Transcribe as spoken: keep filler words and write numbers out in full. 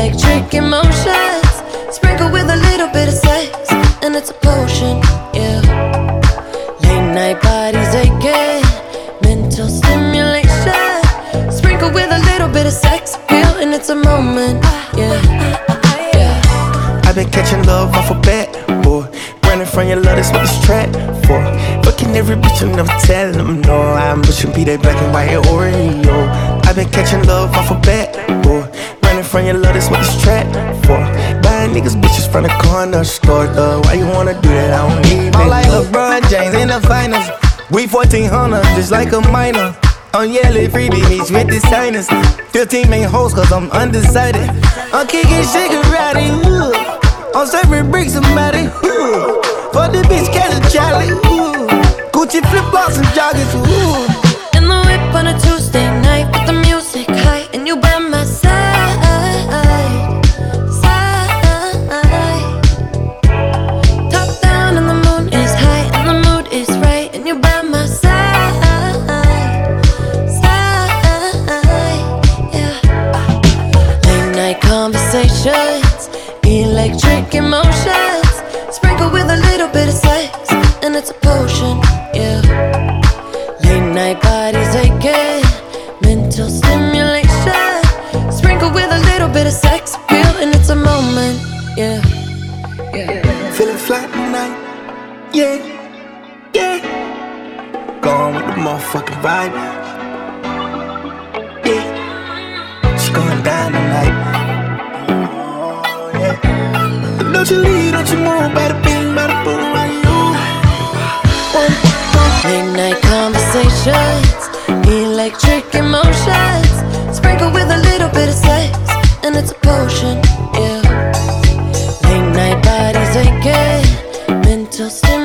electric emotions, sprinkled with a little bit of sex, and it's a potion, yeah. Late night bodies aching, mental stimulation, sprinkled with a little bit of sex appeal, and it's a moment, yeah. yeah. I've been catching love off a bat, boy. Running from your love, that's what this track for. Fucking every bitch, I'm never telling them no. I'm pushing be that black and white Oreo. I've been catching love off a bat, boy. Running from your love, that's what this track for. Buying niggas bitches from the corner store, though. Why you wanna do that? I don't need it. I'm like LeBron James in the finals. We fourteen hundred, just like a minor. I'm yelling freebie meets with the signers. fifteen main hoes, cause I'm undecided. I'm kicking shit karate, ooh. I'm serving bricks, somebody, ooh. For the bitch, catch a Charlie, ooh. Gucci flip-flops and joggers, ooh. In the whip on a Tuesday night with the music high, and you by my side, side. Top down and the moon is high, and the mood is right, and you by my side, side. Yeah. Late night conversations, electric emotions, sprinkled with a little bit of sex, and it's a potion, yeah. Late night bodies aching, mental stimulation, sprinkled with a little bit of sex appeal, and it's a moment, yeah. yeah. Feeling fly tonight, yeah, yeah. Going with the motherfucking vibe, yeah. It's going down tonight, oh, yeah. Don't you leave, don't you move, bada bing, bada boom, right you. Late night conversations, electric emotions, sprinkled with a little bit of sex, and it's a potion, yeah. Late night bodies aching, mental stimulation.